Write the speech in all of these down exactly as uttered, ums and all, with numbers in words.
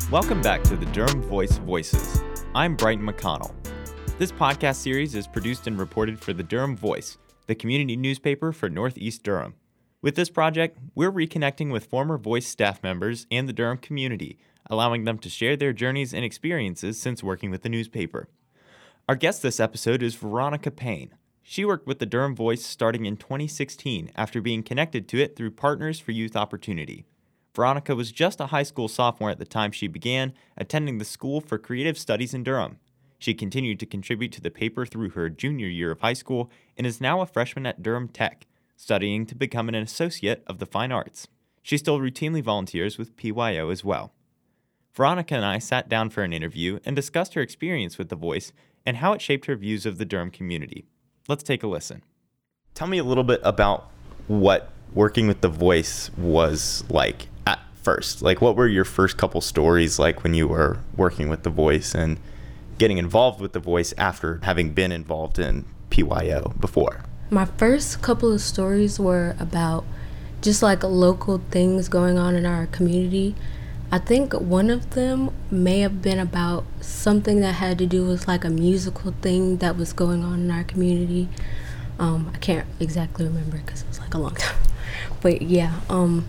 Welcome back to the Durham Voice Voices. I'm Brighton McConnell. This podcast series is produced and reported for the Durham Voice, the community newspaper for Northeast Durham. With this project, we're reconnecting with former Voice staff members and the Durham community, allowing them to share their journeys and experiences since working with the newspaper. Our guest this episode is Veronica Payne. She worked with the Durham Voice starting in twenty sixteen after being connected to it through Partners for Youth Opportunity. Veronica was just a high school sophomore at the time she began attending the School for Creative Studies in Durham. She continued to contribute to the paper through her junior year of high school and is now a freshman at Durham Tech, studying to become an associate of the fine arts. She still routinely volunteers with P Y O as well. Veronica and I sat down for an interview and discussed her experience with The Voice and how it shaped her views of the Durham community. Let's take a listen. Tell me a little bit about what working with The Voice was like at first. Like, what were your first couple stories like when you were working with The Voice and getting involved with The Voice after having been involved in P Y O before? My first couple of stories were about just like local things going on in our community. I think one of them may have been about something that had to do with like a musical thing that was going on in our community. Um, I can't exactly remember because it was like a long time. But yeah, um,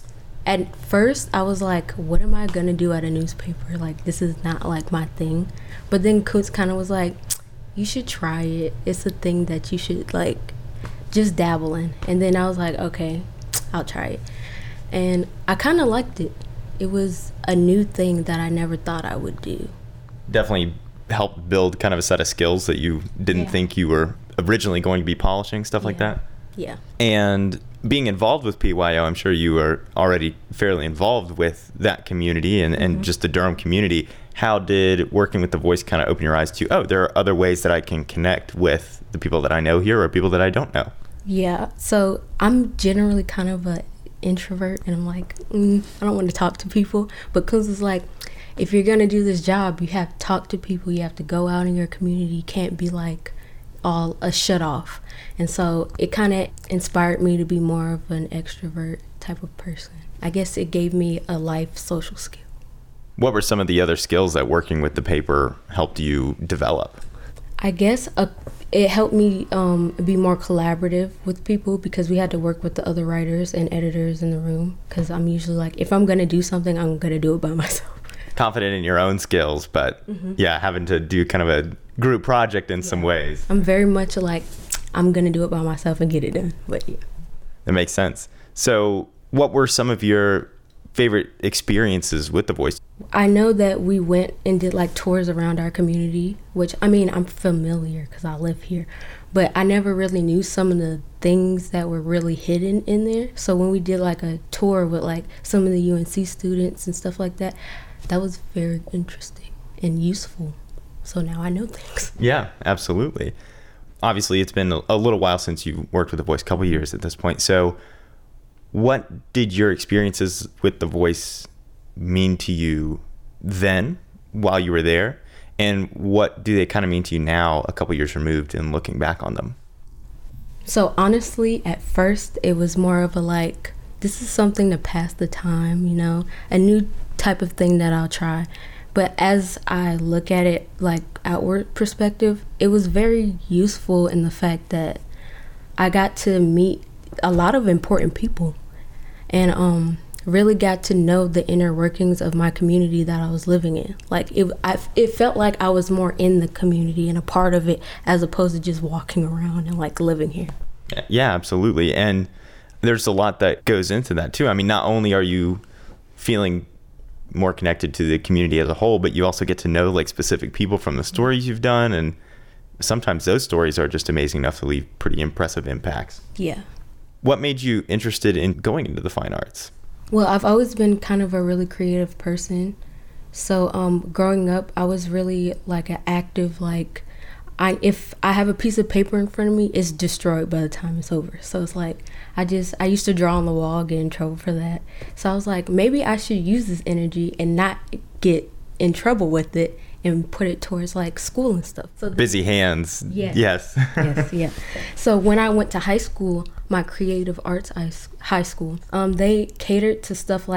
at first I was like, what am I going to do at a newspaper? Like, this is not like my thing. But then Kutz kind of was like, you should try it. It's a thing that you should like just dabble in. And then I was like, okay, I'll try it. And I kind of liked it. It was a new thing that I never thought I would do. Definitely helped build kind of a set of skills that you didn't yeah. think you were originally going to be polishing, stuff yeah. like that. Yeah. And being involved with P Y O, I'm sure you were already fairly involved with that community and, mm-hmm. and just the Durham community. How did working with The Voice kind of open your eyes to, oh, there are other ways that I can connect with the people that I know here or people that I don't know? Yeah. So I'm generally kind of a introvert, and I'm like, mm, I don't want to talk to people. But Kuz is like, if you're gonna do this job, you have to talk to people. You have to go out in your community. You can't be like all a shut off. And so it kind of inspired me to be more of an extrovert type of person. I guess it gave me a life social skill. What were some of the other skills that working with the paper helped you develop? I guess a, it helped me um, be more collaborative with people because we had to work with the other writers and editors in the room, because I'm usually like, if I'm going to do something, I'm going to do it by myself. Confident in your own skills, but mm-hmm. yeah, having to do kind of a group project in yeah. some ways. I'm very much like, I'm going to do it by myself and get it done. But yeah. That makes sense. So what were some of your favorite experiences with The Voice? I know that we went and did like tours around our community, which I mean, I'm familiar because I live here, but I never really knew some of the things that were really hidden in there. So when we did like a tour with like some of the U N C students and stuff like that, that was very interesting and useful. So now I know things. Yeah, absolutely. Obviously, it's been a little while since you worked with The Voice, a couple years at this point. So what did your experiences with The Voice mean to you then while you were there? And what do they kind of mean to you now, a couple years removed and looking back on them? So honestly, at first, it was more of a like, this is something to pass the time, you know, a new type of thing that I'll try. But as I look at it, like outward perspective, it was very useful in the fact that I got to meet a lot of important people and um, really got to know the inner workings of my community that I was living in. Like it, I, it felt like I was more in the community and a part of it as opposed to just walking around and like living here. Yeah, absolutely. And there's a lot that goes into that too. I mean, not only are you feeling more connected to the community as a whole, but you also get to know like specific people from the stories you've done, and sometimes those stories are just amazing enough to leave pretty impressive impacts. Yeah. What made you interested in going into the fine arts? Well, I've always been kind of a really creative person. So um, growing up, I was really like an active, like, I if I have a piece of paper in front of me, it's destroyed by the time it's over. So it's like, I just, I used to draw on the wall, get in trouble for that. So I was like, maybe I should use this energy and not get in trouble with it and put it towards like school and stuff. So busy hands. Yes. Yes. yes. Yeah. So when I went to high school, my creative arts high school, um, they catered to stuff like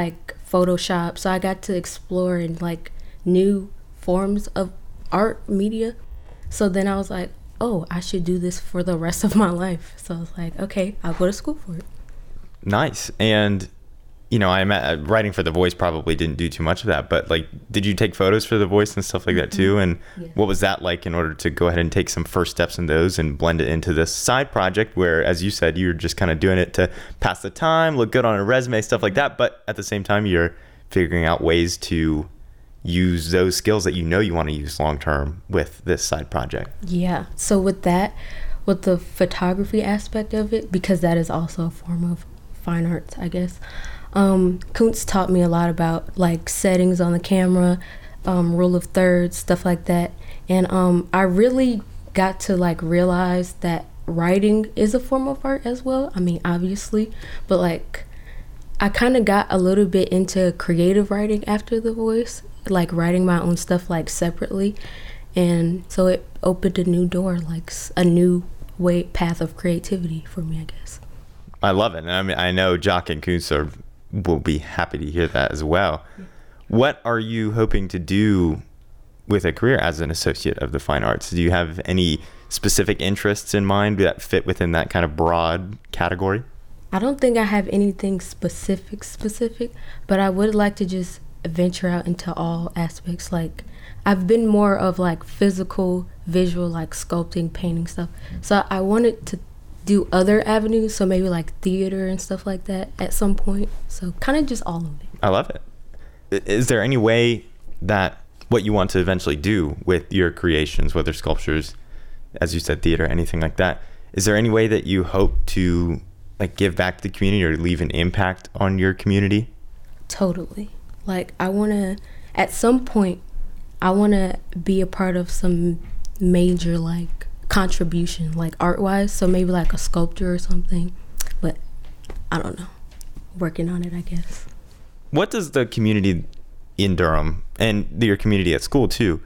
Photoshop. So I got to explore in like new forms of art media. So then I was like, oh, I should do this for the rest of my life. So I was like, okay, I'll go to school for it. Nice. And you know, I'm uh, writing for The Voice probably didn't do too much of that, but like, did you take photos for The Voice and stuff like that too? And yeah. What was that like in order to go ahead and take some first steps in those and blend it into this side project where, as you said, you're just kind of doing it to pass the time, look good on a resume, stuff like that. But at the same time, you're figuring out ways to use those skills that you know you want to use long term with this side project. Yeah. So with that, with the photography aspect of it, because that is also a form of fine arts, I guess. Um, Kuntz taught me a lot about like settings on the camera, um, rule of thirds, stuff like that. And um, I really got to like realize that writing is a form of art as well. I mean, obviously, but like I kind of got a little bit into creative writing after The Voice, like writing my own stuff like separately. And so it opened a new door, like a new way path of creativity for me, I guess. I love it. And I mean, I know Jock and Kuntz are will be happy to hear that as well. Yeah. What are you hoping to do with a career as an associate of the fine arts? Do you have any specific interests in mind that fit within that kind of broad category? I don't think I have anything specific specific, but I would like to just venture out into all aspects. Like I've been more of like physical, visual, like sculpting, painting stuff. So I wanted to do other avenues, so maybe like theater and stuff like that at some point. So kind of just all of it. I love it. Is there any way that what you want to eventually do with your creations, whether sculptures, as you said, theater, anything like that, is there any way that you hope to like give back to the community or leave an impact on your community? Totally. Like I want to, at some point, I want to be a part of some major like contribution, like art wise, so maybe like a sculpture or something, but I don't know, working on it, I guess. What does the community in Durham and your community at school too,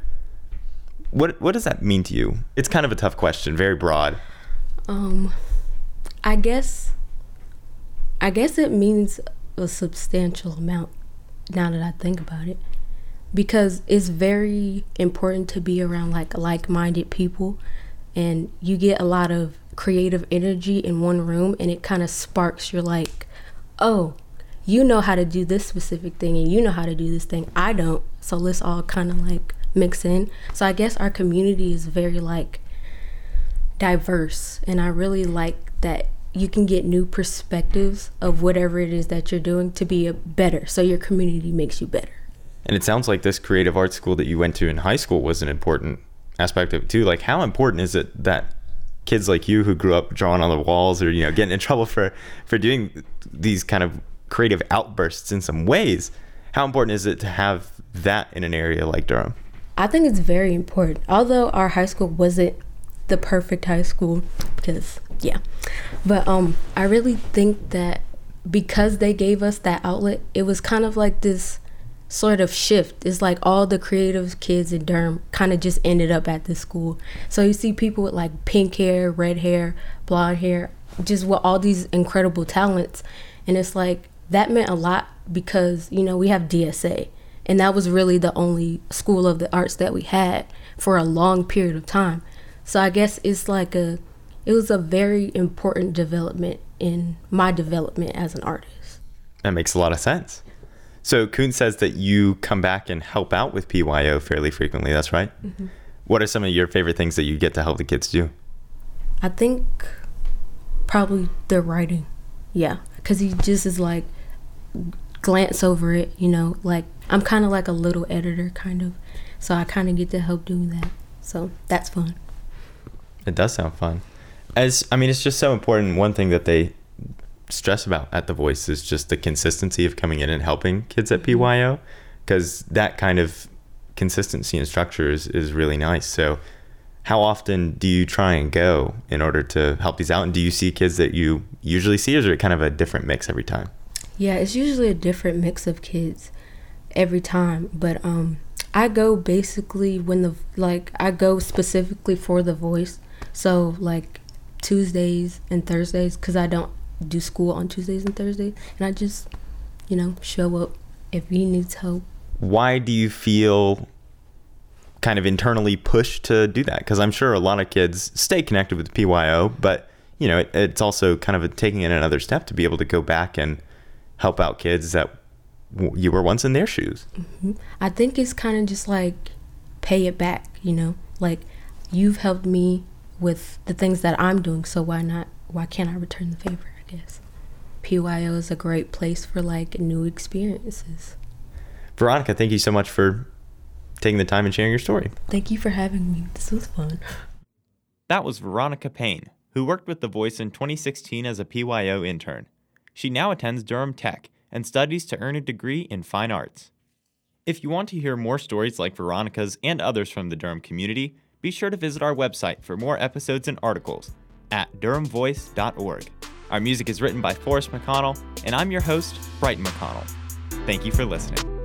what what does that mean to you? It's kind of a tough question, very broad. um I guess I guess it means a substantial amount now that I think about it, because it's very important to be around like like-minded people. And you get a lot of creative energy in one room, and it kind of sparks. You're like, oh, you know how to do this specific thing, and you know how to do this thing. I don't. So let's all kind of like mix in. So I guess our community is very like diverse, and I really like that you can get new perspectives of whatever it is that you're doing to be a better. So your community makes you better. And it sounds like this creative arts school that you went to in high school was an important aspect of it too. Like, how important is it that kids like you who grew up drawing on the walls or, you know, getting in trouble for for doing these kind of creative outbursts in some ways, how important is it to have that in an area like Durham? I think it's very important. Although our high school wasn't the perfect high school, because yeah, but um I really think that because they gave us that outlet, it was kind of like this sort of shift. It's like all the creative kids in Durham kind of just ended up at this school. So you see people with like pink hair, red hair, blonde hair, just with all these incredible talents. And it's like that meant a lot because, you know, we have D S A, and that was really the only school of the arts that we had for a long period of time. So I guess it's like a it was a very important development in my development as an artist. That makes a lot of sense. So Kuntz says that you come back and help out with P Y O fairly frequently. That's right. Mm-hmm. What are some of your favorite things that you get to help the kids do? I think probably their writing. Yeah, because he just is like glance over it, you know, like I'm kind of like a little editor kind of. So I kind of get to help doing that. So that's fun. It does sound fun. As I mean, it's just so important. One thing that they stress about at The Voice is just the consistency of coming in and helping kids at P Y O, because that kind of consistency and structure is, is really nice. So how often do you try and go in order to help these out? And do you see kids that you usually see, or is it kind of a different mix every time? Yeah, it's usually a different mix of kids every time. But um, I go basically when the, like, I go specifically for The Voice. So like Tuesdays and Thursdays, because I don't do school on Tuesdays and Thursdays, and I just, you know, show up if he needs help. Why do you feel kind of internally pushed to do that? Because I'm sure a lot of kids stay connected with P Y O, but you know, it, it's also kind of a, taking it another step to be able to go back and help out kids that w- you were once in their shoes. Mm-hmm. I think it's kind of just like pay it back, you know, like you've helped me with the things that I'm doing, so why not? Why can't I return the favor, I guess? P Y O is a great place for like new experiences. Veronica, thank you so much for taking the time and sharing your story. Thank you for having me. This was fun. That was Veronica Payne, who worked with The Voice in twenty sixteen as a P Y O intern. She now attends Durham Tech and studies to earn a degree in fine arts. If you want to hear more stories like Veronica's and others from the Durham community, be sure to visit our website for more episodes and articles at durham voice dot org. Our music is written by Forrest McConnell, and I'm your host, Brighton McConnell. Thank you for listening.